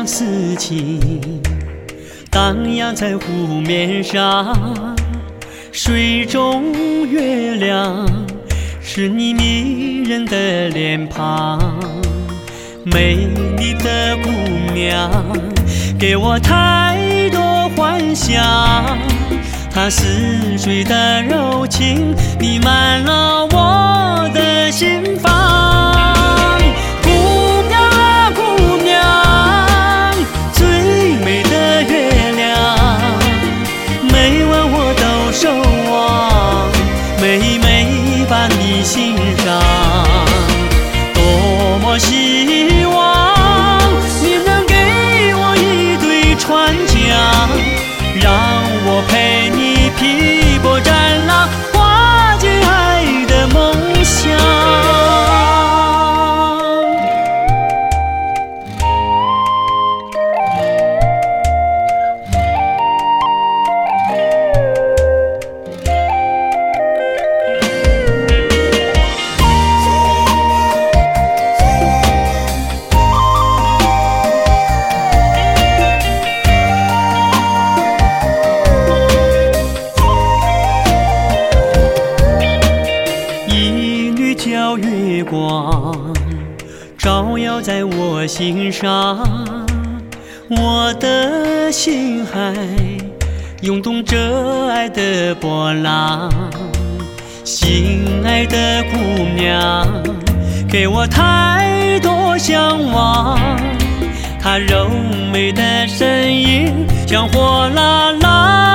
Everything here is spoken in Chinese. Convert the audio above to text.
相思情，荡漾在湖面上。水中月亮是你迷人的脸庞，美丽的姑娘给我太多幻想，她似水的柔情弥漫了我的心房。姑娘啊姑娘，最美的月亮，每晚我都守望，每每把你欣赏。多么希望你能给我一对船桨，让我陪你劈波斩浪，划进爱的梦乡。皎月光照耀在我心上，我的心海涌动着爱的波浪。心爱的姑娘给我太多向往，她柔美的身影像火辣辣